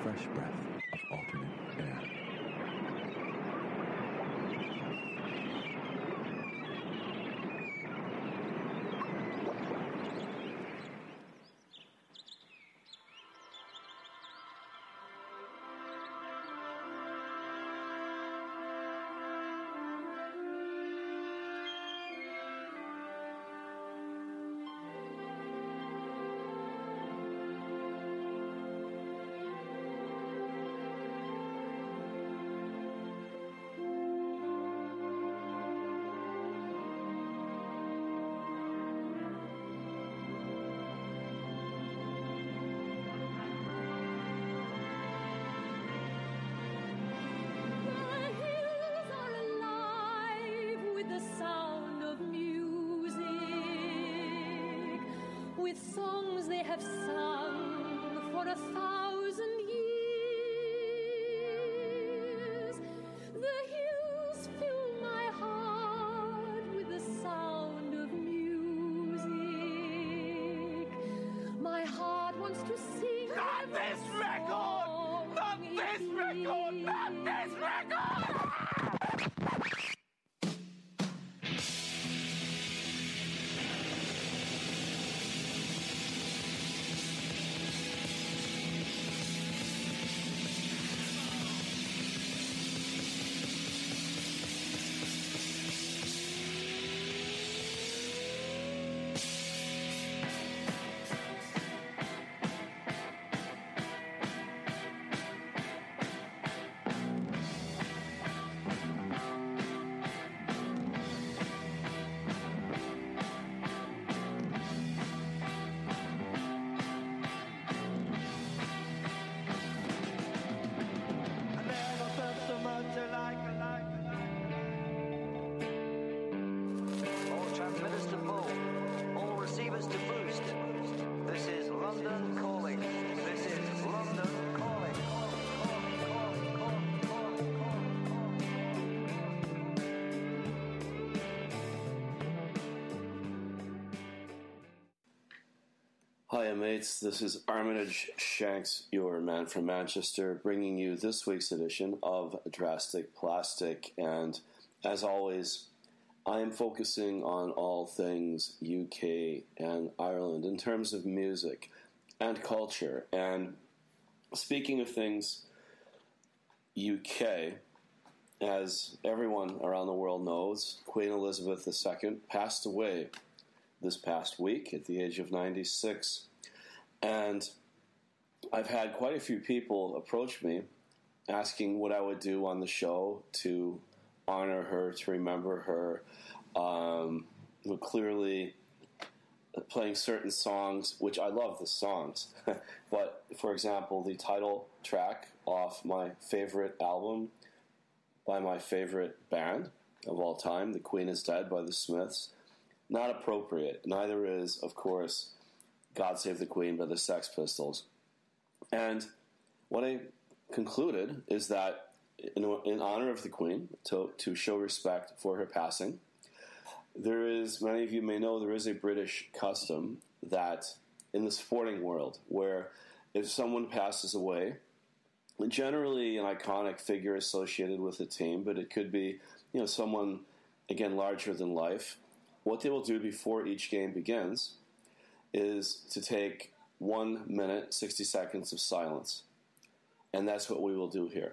fresh breath of alternate air. Hiya mates, this is Armitage Shanks, your man from Manchester, bringing you this week's edition of Drastic Plastic, and as always, I am focusing on all things UK and Ireland in terms of music and culture. And speaking of things UK, as everyone around the world knows, Queen Elizabeth II passed away this past week at the age of 96. And I've had quite a few people approach me asking what I would do on the show to honor her, to remember her. Clearly playing certain songs, which I love the songs. But, for example, the title track off my favorite album by my favorite band of all time, The Queen is Dead by the Smiths, not appropriate. Neither is, of course, God Save the Queen by the Sex Pistols. And what I concluded is that in honor of the Queen, to show respect for her passing, there is, many of you may know, there is a British custom that in the sporting world where if someone passes away, generally an iconic figure associated with a team, but it could be, someone, again, larger than life, what they will do before each game begins is to take 1 minute, 60 seconds of silence. And that's what we will do here.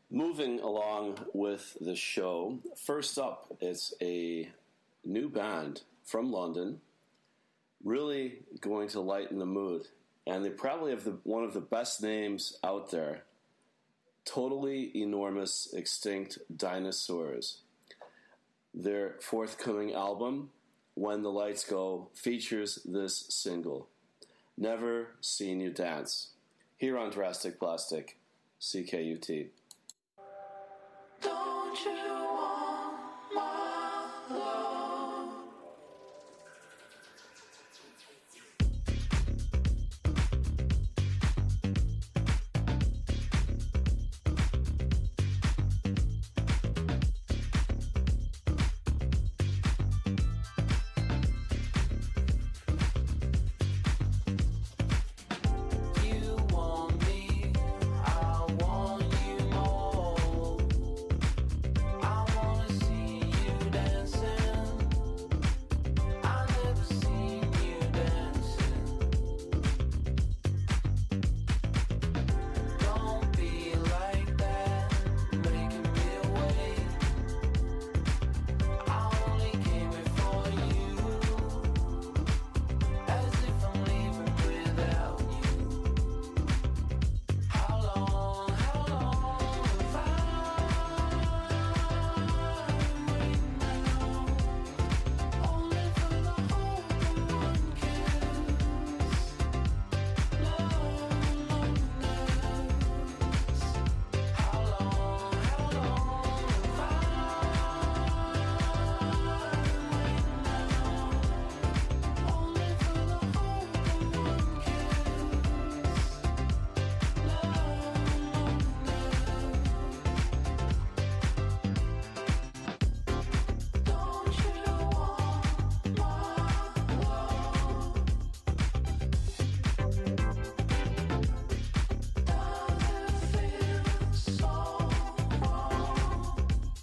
Moving along with the show, first up is a new band from London, really going to lighten the mood. And they probably have one of the best names out there, Totally Enormous Extinct Dinosaurs. Their forthcoming album, When the Lights Go, features this single, Never Seen You Dance, here on Drastic Plastic, CKUT. Don't you want my love? You want me, I want you more. I wanna see you dancing. I never seen you dancing. Don't be like that, making me wait. I only came here for you, as if I'm leaving without you. How long have I waiting now? Only for the hope of one kiss. Loneliness. How long have I waiting now? Only for the hope of one kiss. Don't you want my love? Does it feel so wrong?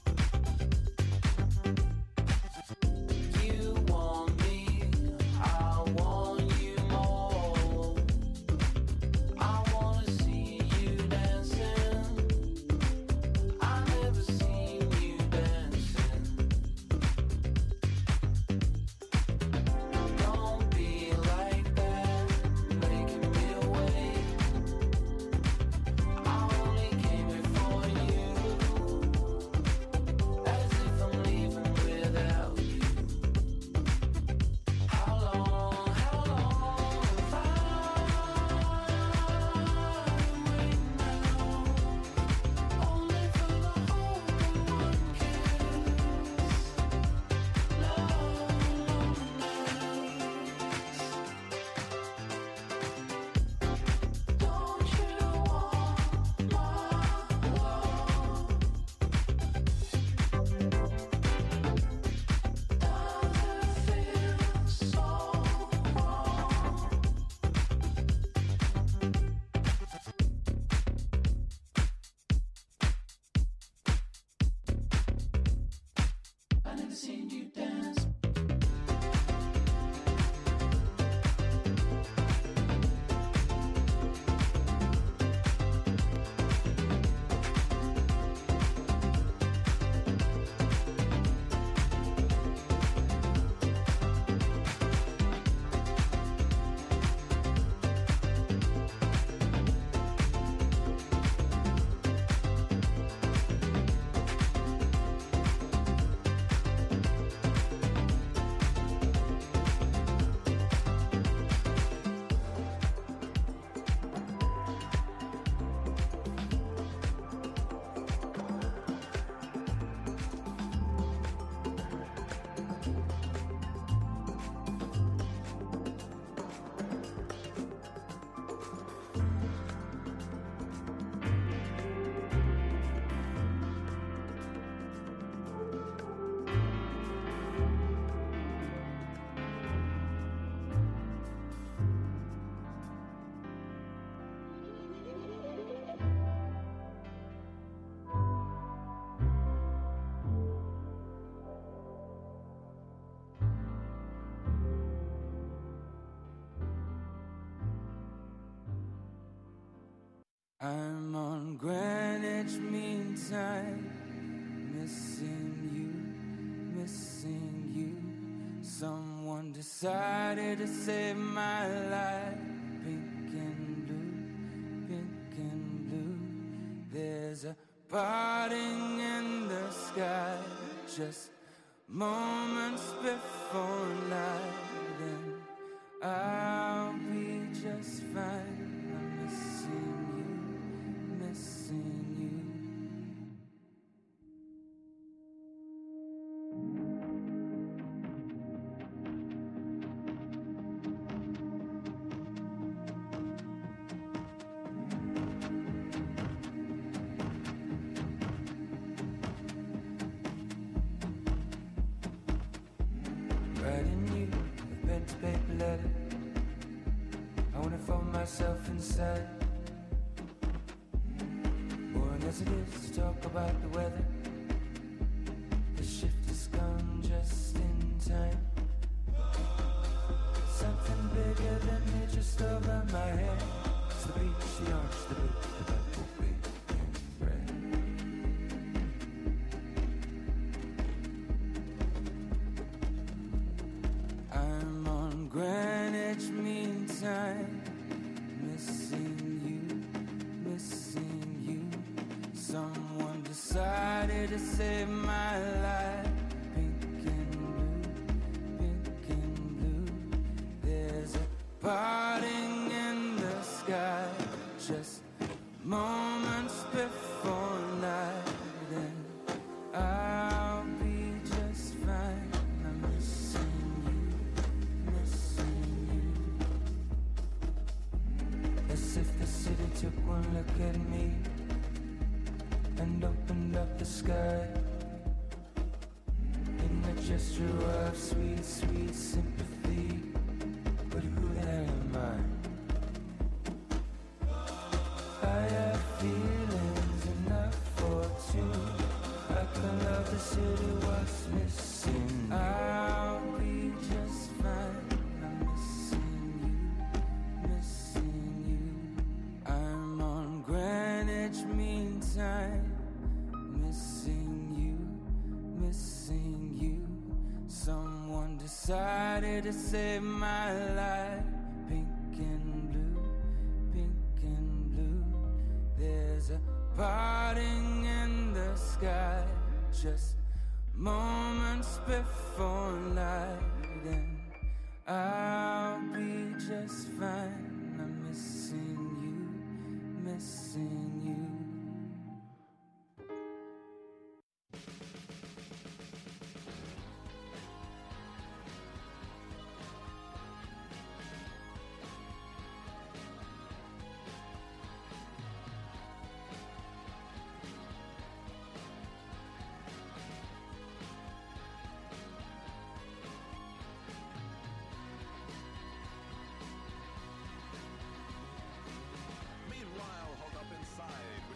You want me, I want you more. I wanna see you dancing. I never seen you dancing. Don't be like that, making me wait. I only came here for you, as if I'm leaving without you. How long have I waiting now? Only for the hope of one kiss. Don't you want my love? Does it feel so wrong? I never seen you dance. decided to save my life. Pink and blue. There's a parting in the sky, just moments before night. Then I'll be just fine. I'm missing you, missing you. Writing you a pen to paper letter. I wanna fold myself inside. Boring as it is to talk about the weather. The shift has come just in time. Something bigger than me just over my head. It's the beach, the arch, the boot, the bumblebee in red. I'm on Greenwich Mean Time, missing you. Someone decided to save my life. Pink and blue. There's a parting in the sky, just moments before night. Then I'll be just fine. I'm missing you. As if the city took one look at me and opened up the sky in a gesture of sweet, sweet sympathy. But who the hell am I? I have feelings enough for two. I can love the city, what's missing? I'll be just fine. I'm missing you. I'm on Greenwich Mean Time, missing you. Someone decided to save my life. Pink and blue. There's a parting in the sky, just moments before night. Then I'll be just fine. I'm missing you. Meanwhile, holed up inside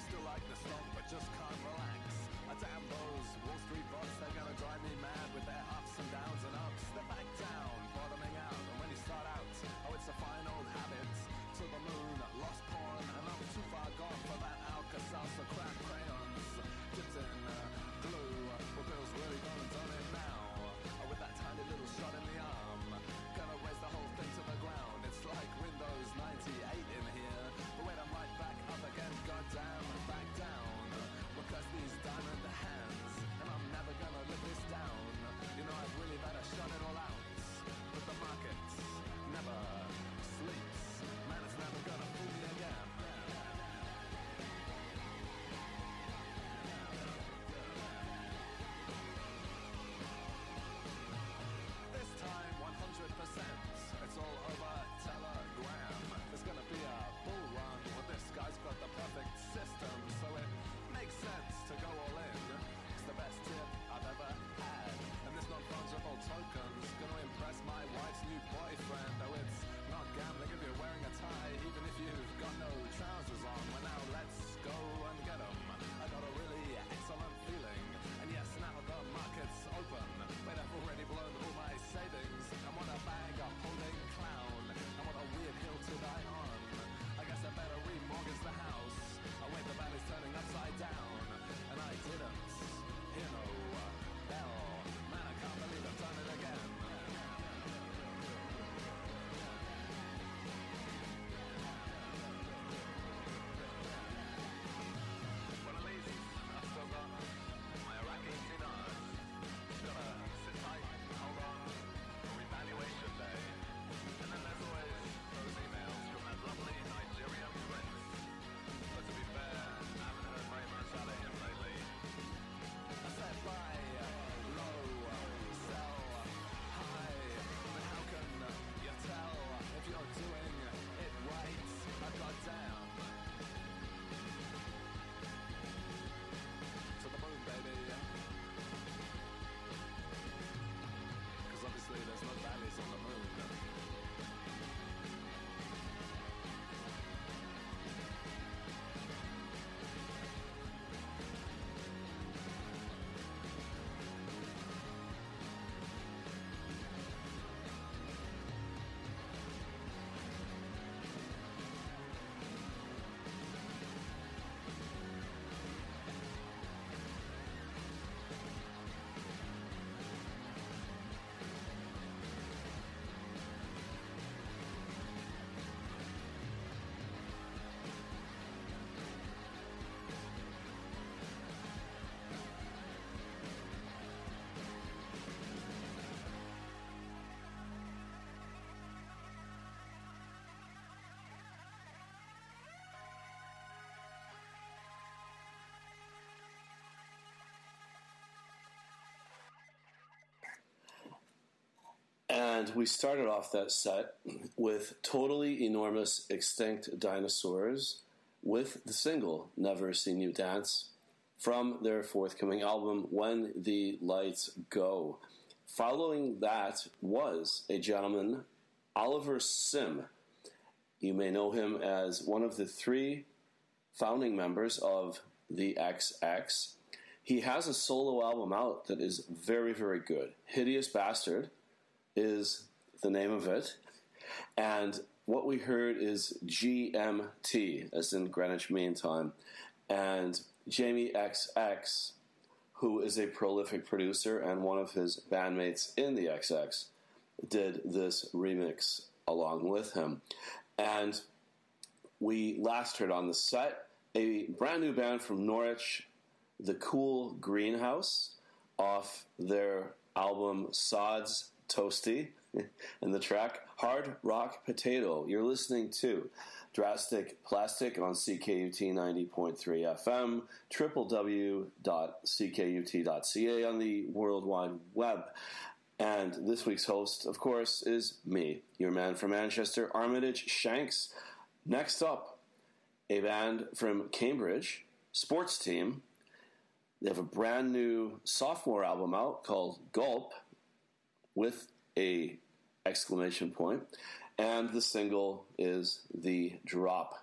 And we started off that set with Totally Enormous Extinct Dinosaurs with the single Never Seen You Dance from their forthcoming album When the Lights Go. Following that was a gentleman, Oliver Sim. You may know him as one of the 3 founding members of the XX. He has a solo album out that is very, very good. Hideous Bastard is the name of it. And what we heard is GMT, as in Greenwich Mean Time. And Jamie XX, who is a prolific producer and one of his bandmates in the XX, did this remix along with him. And we last heard on the set a brand new band from Norwich, The Cool Greenhouse, off their album Sod's Toasty, and the track Hard Rock Potato. You're listening to Drastic Plastic on CKUT 90.3 FM, www.ckut.ca on the World Wide Web. And this week's host, of course, is me, your man from Manchester, Armitage Shanks. Next up, a band from Cambridge, Sports Team. They have a brand new sophomore album out called Gulp, with a exclamation point, and the single is The Drop.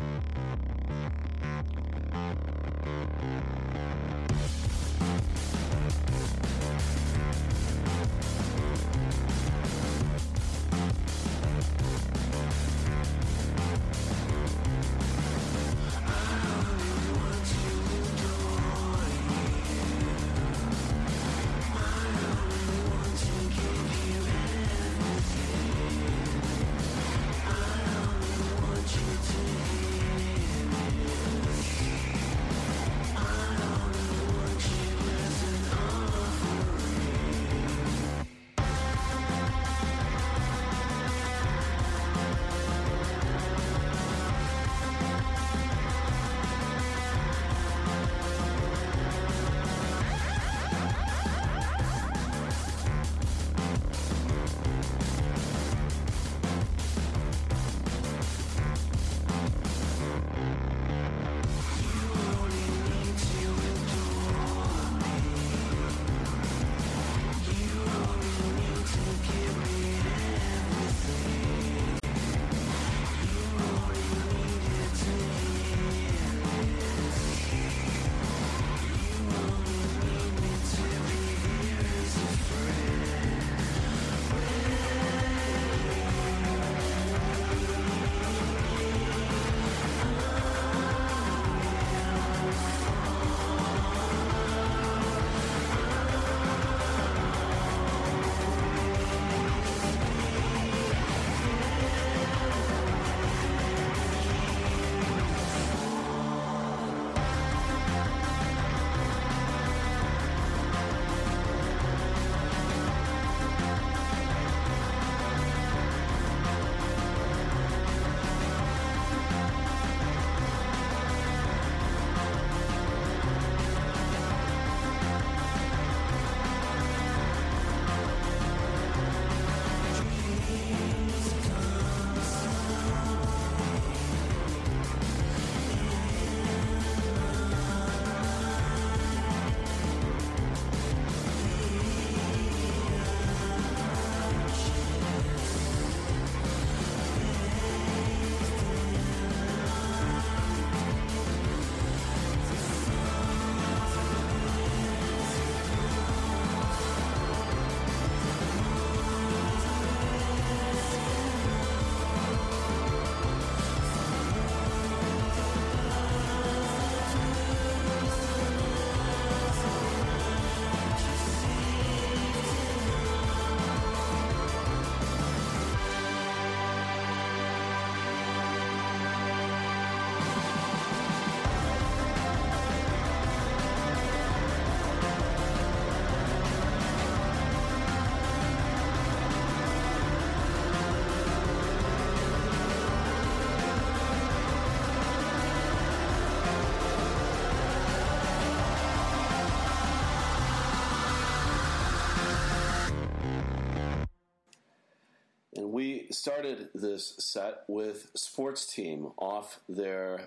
We started this set with Sports Team off their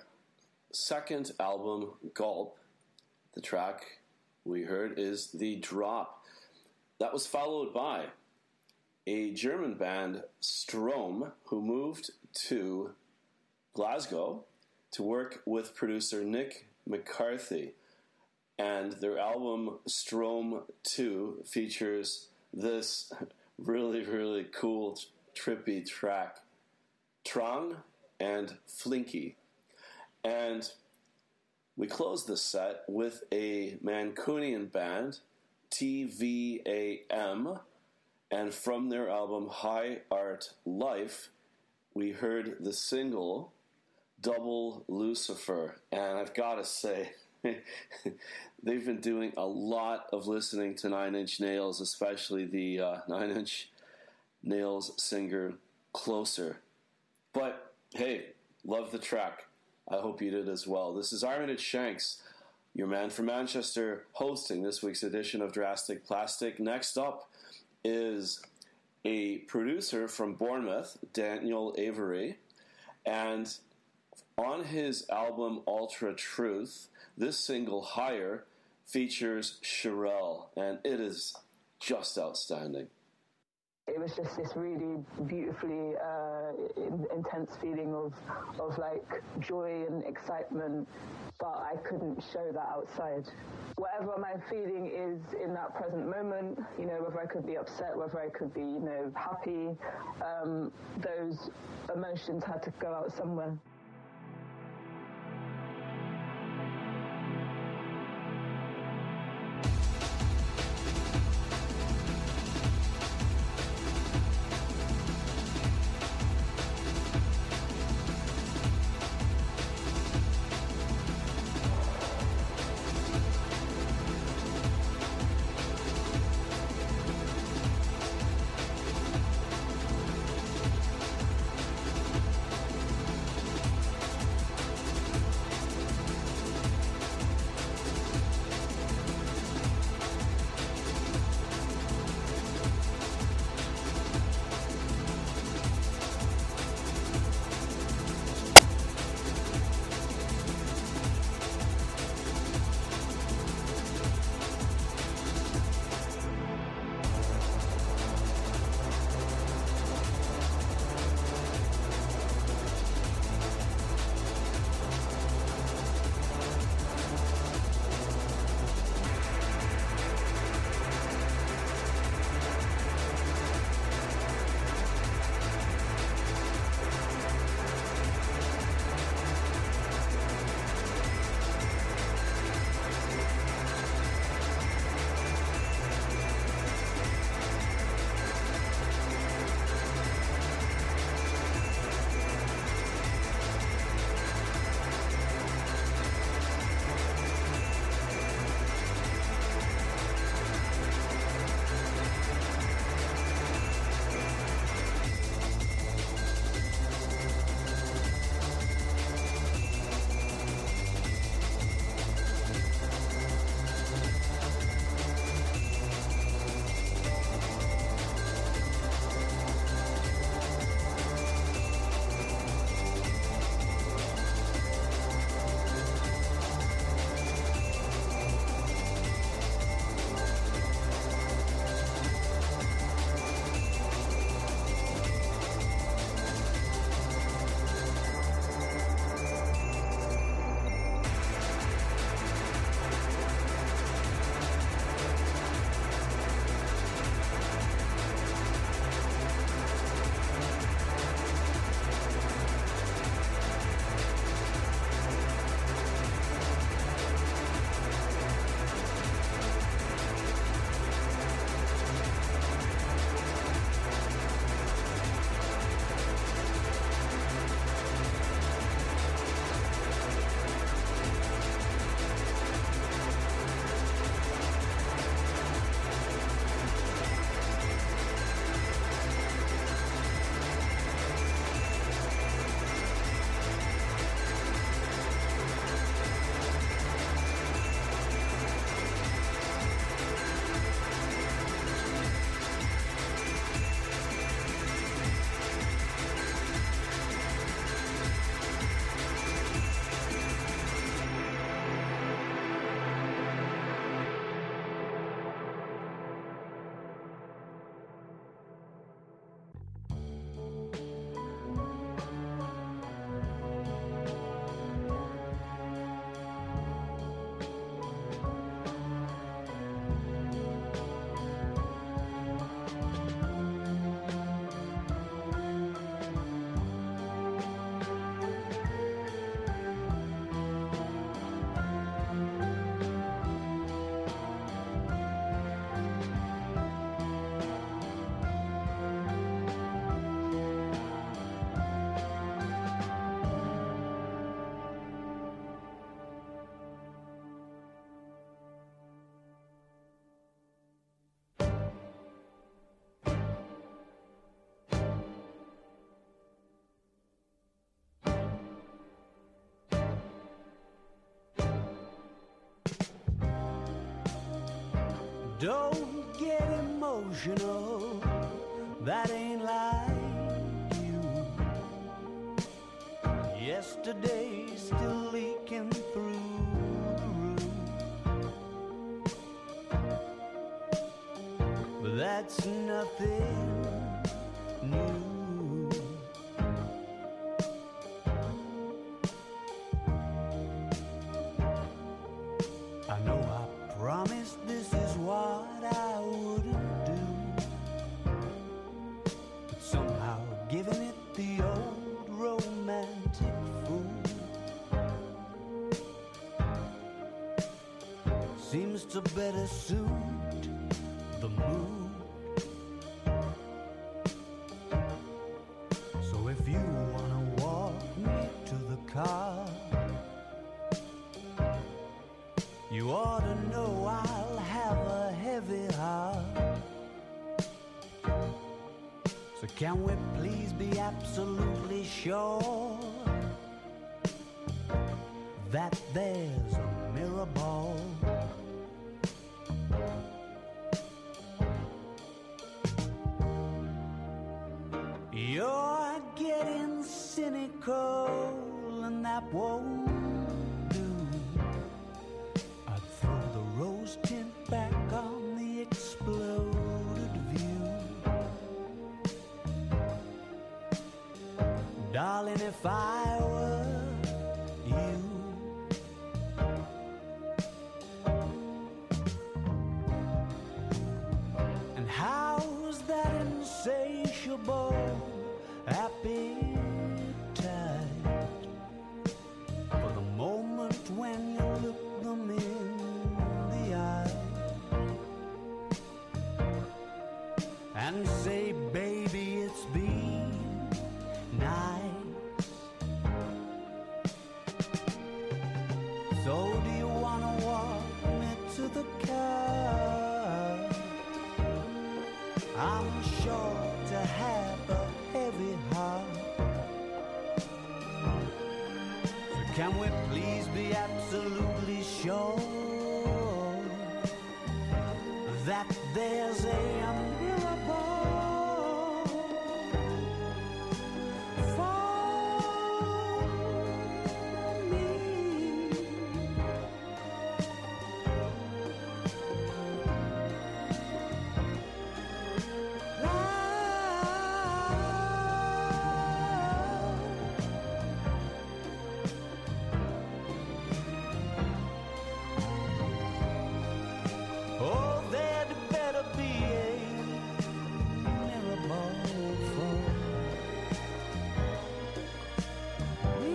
second album, Gulp. The track we heard is The Drop. That was followed by a German band, Strom, who moved to Glasgow to work with producer Nick McCarthy. And their album, Strom 2, features this really, really cool, trippy track, Trong and Flinky. And we closed this set with a Mancunian band, TVAM, and from their album High Art Life, we heard the single Double Lucifer. And I've got to say, they've been doing a lot of listening to Nine Inch Nails, especially the Nine Inch Nails singer Closer. But hey, love the track. I hope you did as well. This is Armitage Shanks, your man from Manchester, hosting this week's edition of Drastic Plastic. Next up is a producer from Bournemouth, Daniel Avery, and on his album Ultra Truth, this single, Higher, features Cherelle, and it is just outstanding. It was just this really beautifully intense feeling of like joy and excitement, but I couldn't show that outside. Whatever my feeling is in that present moment, whether I could be upset, whether I could be, happy, those emotions had to go out somewhere. Don't get emotional, that ain't like you. Yesterday's still leaking through the roof, but that's nothing new. just to better suit the mood. So if you wanna walk me to the car, you ought to know I'll have a heavy heart. So can we please be absolutely sure that there's a mirror ball? You're getting cynical and that won't do. I'd throw the rose tint back on the exploded view. Darling, if I were you, and how's that insatiable appetite for the moment when you look them in the eye and say, baby, it's been nice. So do you wanna walk me to the car? I'm sure to have a heavy heart. So can we please be absolutely sure that there's a mirror ball for me? Oh, there'd better be a mirror ball for me.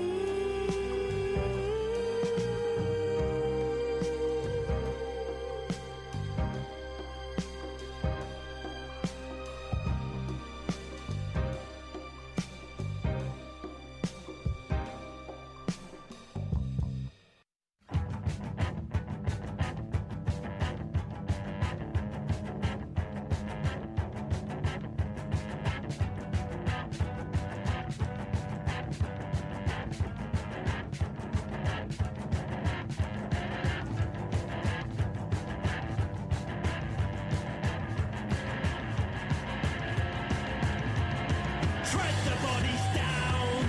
Tread the bodies down,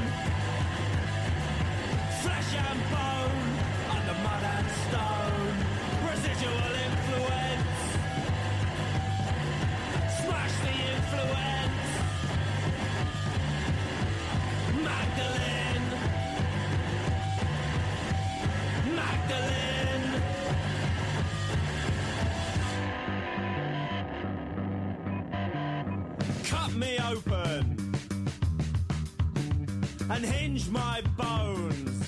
flesh and bone, under mud and stone, residual influence, smash the influence, Magdalene, Magdalene. Cut me open and hinge my bones.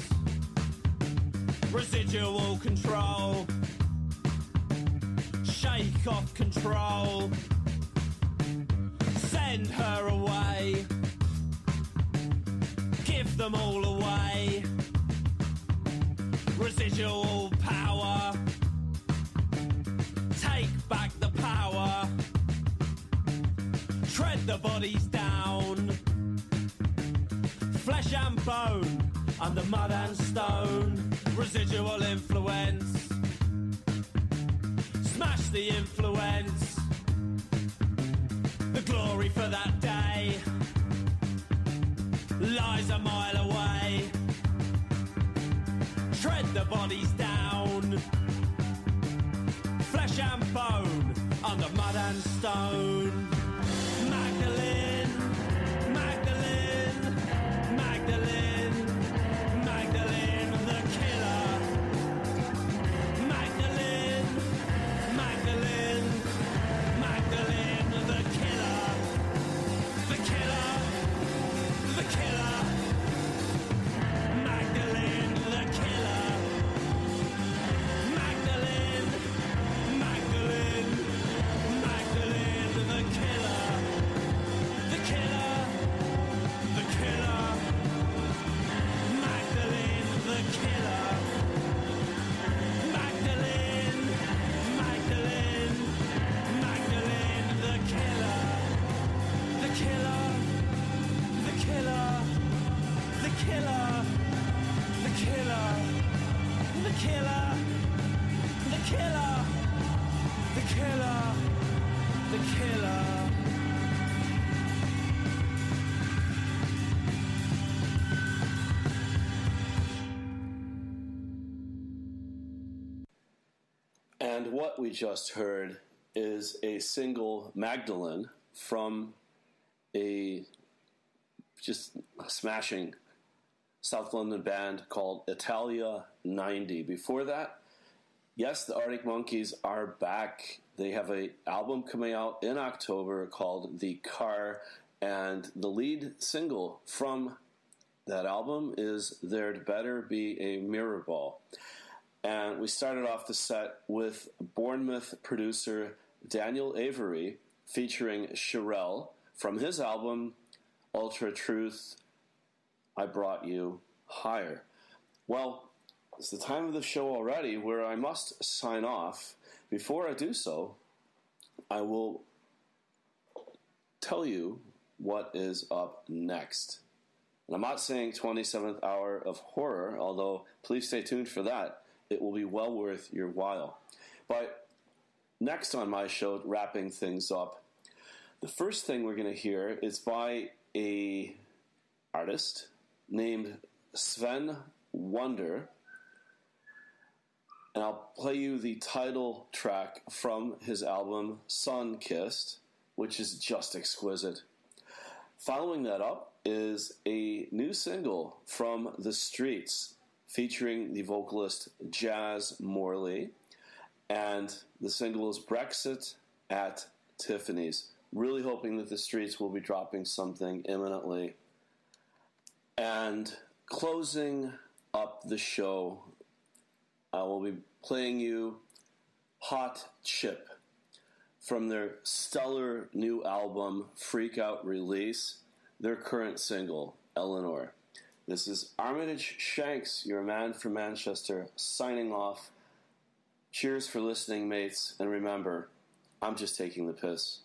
Residual control, shake off control, send her away, give them all away. Residual power, take back the power, tread the bodies down, flesh and bone, under mud and stone, residual influence, smash the influence, the glory for that day lies a mile away, tread the bodies down, flesh and bone, under mud and stone, Magdalene, Magdalene, Magdalene, Magdalene the killer. Magdalene, Magdalene, Magdalene the killer. The killer, the killer, killer, the killer, the killer, the killer. And what we just heard is a single Magdalene from a just smashing South London band called Italia 90. Before that, yes, the Arctic Monkeys are back. They have an album coming out in October called The Car, and the lead single from that album is There'd Better Be a Mirror Ball. And we started off the set with Bournemouth producer Daniel Avery featuring Sherelle from his album Ultra Truth, I Brought You Higher. Well, it's the time of the show already where I must sign off. Before I do so, I will tell you what is up next. And I'm not saying 27th Hour of Horror, although please stay tuned for that. It will be well worth your while. But next on my show, wrapping things up, the first thing we're going to hear is by a artist named Sven Wonder, and I'll play you the title track from his album Sun Kissed, which is just exquisite. Following that up is a new single from The Streets featuring the vocalist Jazz Morley, and the single is Brexit at Tiffany's. Really hoping that The Streets will be dropping something imminently. And closing up the show, I will be playing you Hot Chip from their stellar new album, Freak Out Release, their current single, Eleanor. This is Armitage Shanks, your man from Manchester, signing off. Cheers for listening, mates, and remember, I'm just taking the piss.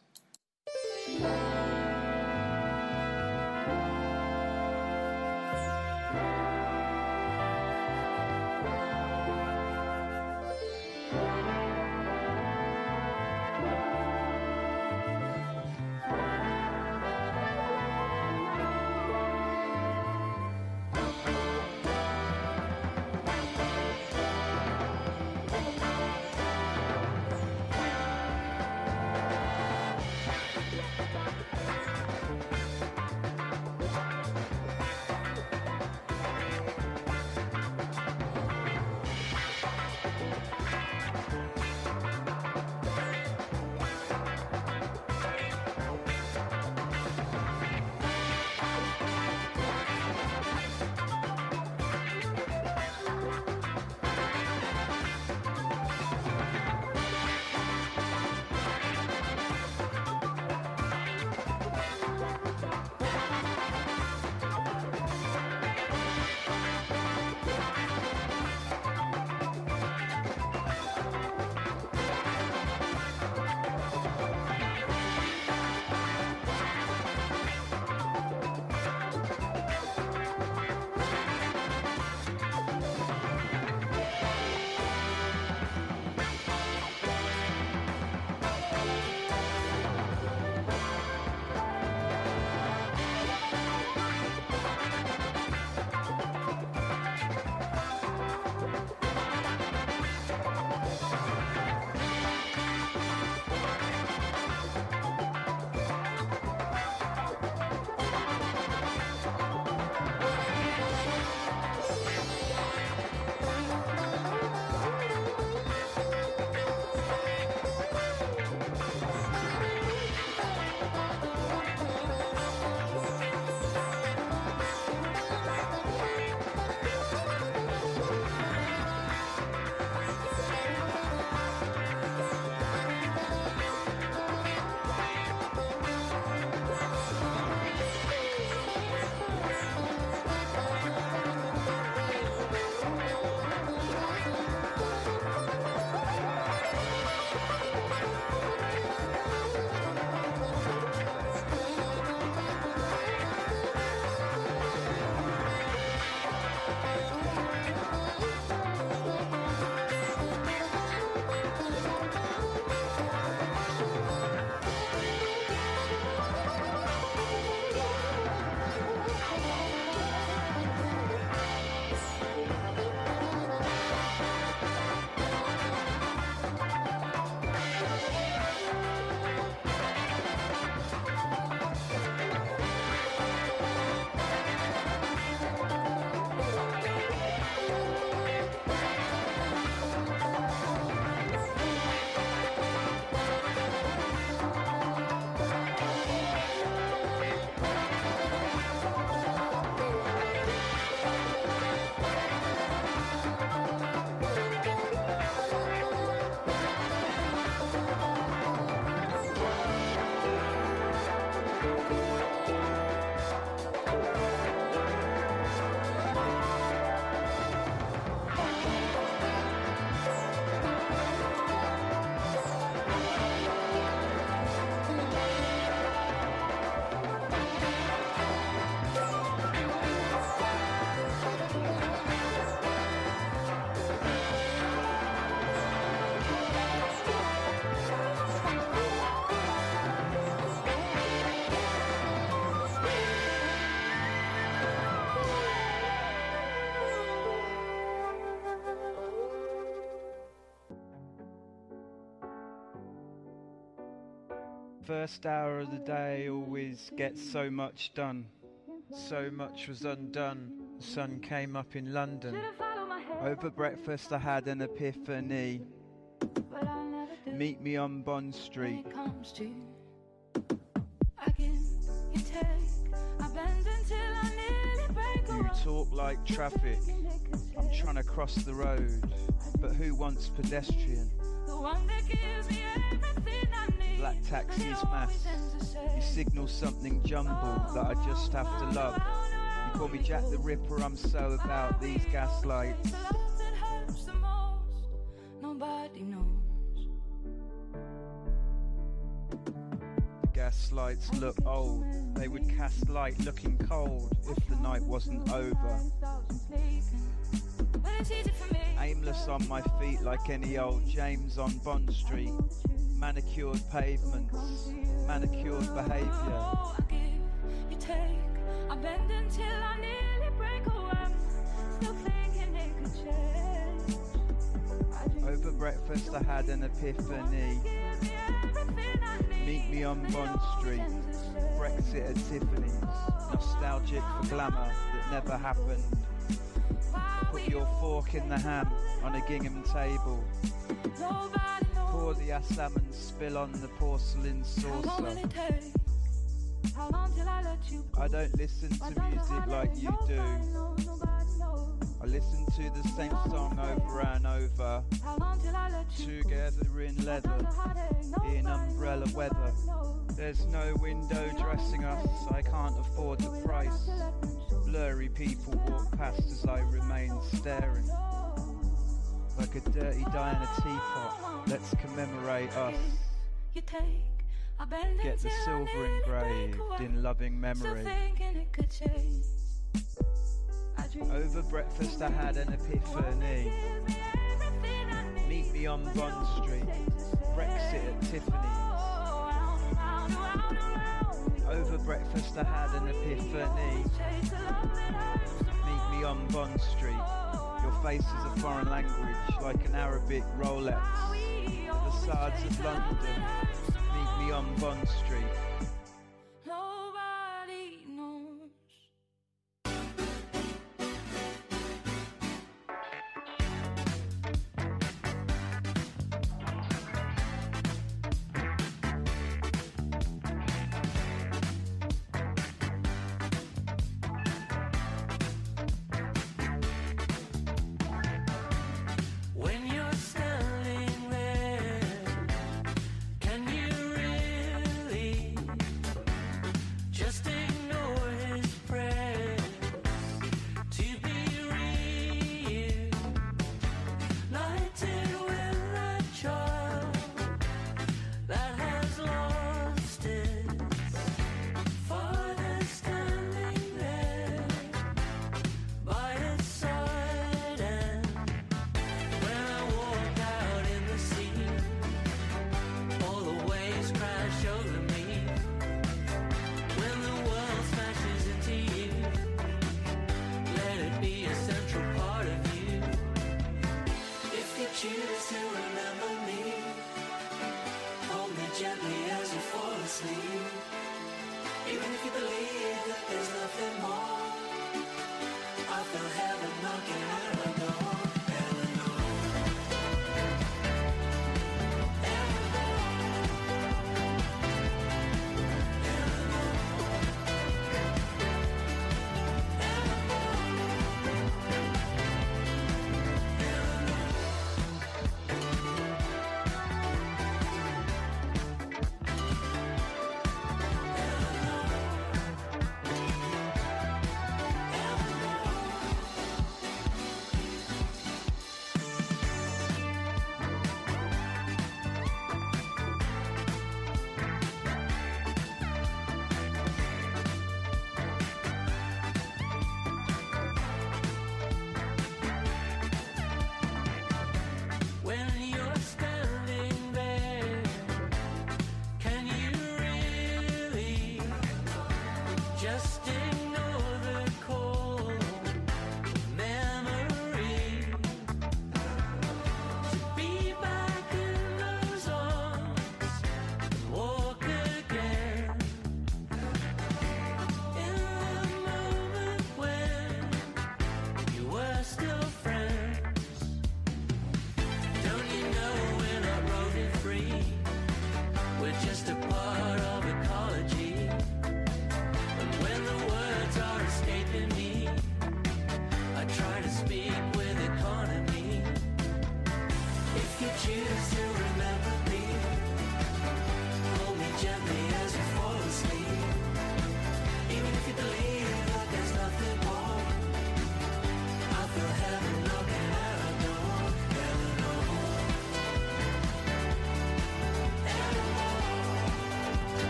First hour of the day always gets so much done. So much was undone. The sun came up in London. Over breakfast I had an epiphany. Meet me on Bond Street. You talk like traffic. I'm trying to cross the road. But who wants pedestrian? Black taxi's mass. You signal something jumbled that I just have to love. You call me Jack the Ripper, I'm so about these gaslights. Nobody knows. The gaslights look old. They would cast light looking cold if the night wasn't over. Aimless on my feet like any old James on Bond Street. Manicured pavements, manicured behaviour. You take, I bend until I nearly break away. Still thinking it could change. Over breakfast I had an epiphany. Meet me on Bond Street. Brexit at Tiffany's. Nostalgic for glamour that never happened. Put your fork in the ham on a gingham table. Pour the assam and spill on the porcelain saucer. I don't listen to music like you do. I listen to the same song over and over. Together in leather, in umbrella weather. There's no window dressing us, I can't afford the price. Blurry people walk past as I remain staring. Like a dirty Diana teapot, let's commemorate us. Get the silver engraved in loving memory. Over breakfast I had an epiphany. Meet me on Bond Street. Brexit at Tiffany's. Over breakfast I had an epiphany. Meet me on Bond Street. Your face is a foreign language, like an Arabic Rolex. Facades of London. Meet me on Bond Street. Nobody knows. When you're standing there, can you really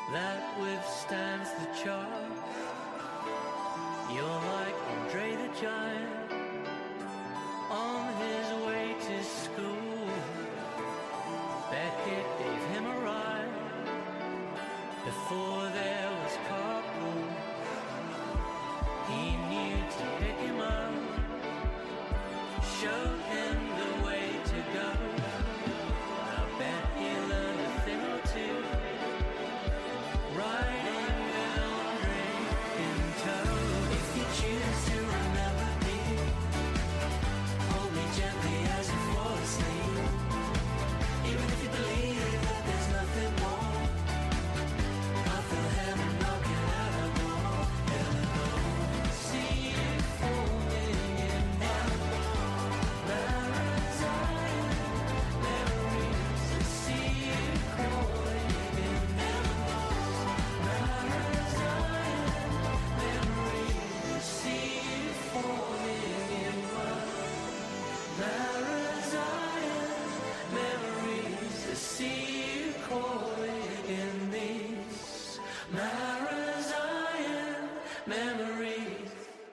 that withstands the charge. You're like Andre the Giant on his way to school. Beckett gave him a ride before there was carpool. He knew to pick him up, showed him the way to go. I bet he learned a thing or two, riding with Andre in tow. If you choose to remember me, hold me gently as you fall asleep. Even if you believe that there's nothing more, I feel heaven knocking at our door. Eleanor, see you falling in Marizine memories. See you calling in Marizine memories. See you falling in Marizine memories. See you calling in these Marizine memories.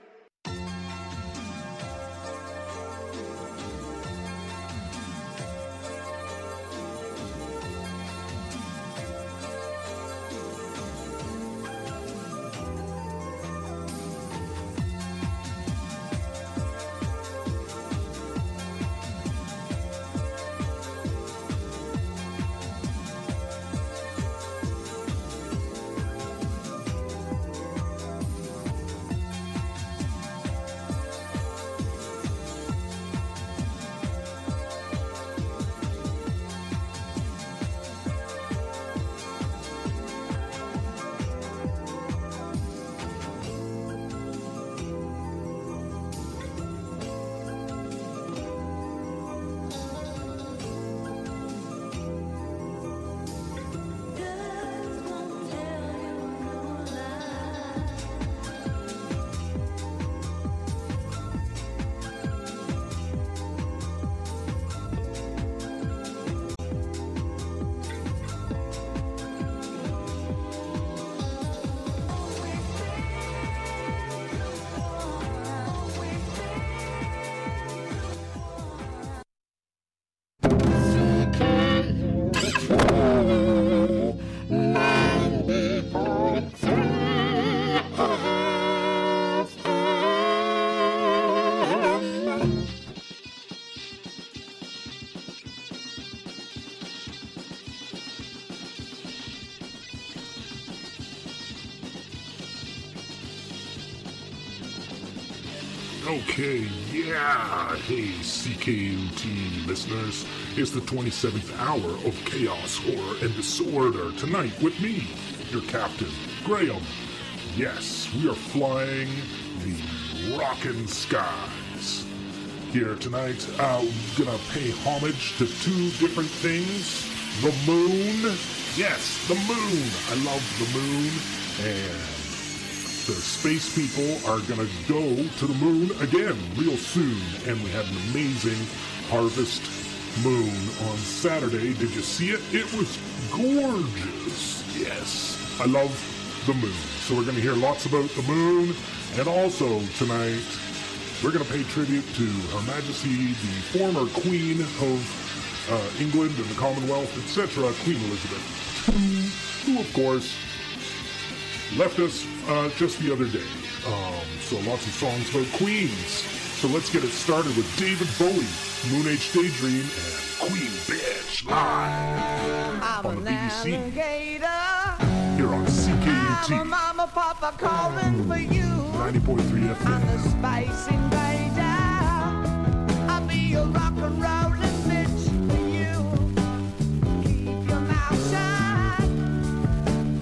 Okay, yeah. Hey, CKUT listeners. It's the 27th hour of chaos, horror, and disorder. Tonight with me, your captain, Graham. Yes, we are flying the rockin' skies. Here tonight, I'm gonna pay homage to two different things. The moon. Yes, the moon. I love the moon. And the space people are gonna go to the moon again real soon. And we had an amazing harvest moon on Saturday. Did you see it? It was gorgeous. Yes, I love the moon. So we're gonna hear lots about the moon. And also tonight, we're gonna pay tribute to Her Majesty, the former Queen of England and the Commonwealth, etc., Queen Elizabeth, who of course left us just the other day. So lots of songs about queens. So let's get it started with David Bowie, Moon Age Daydream, and Queen Bitch live on the BBC. Here on CKUT. I'm a mama, papa calling for you. 90.3 FM. I'm the Space Invader. I'll be your rock and rollin'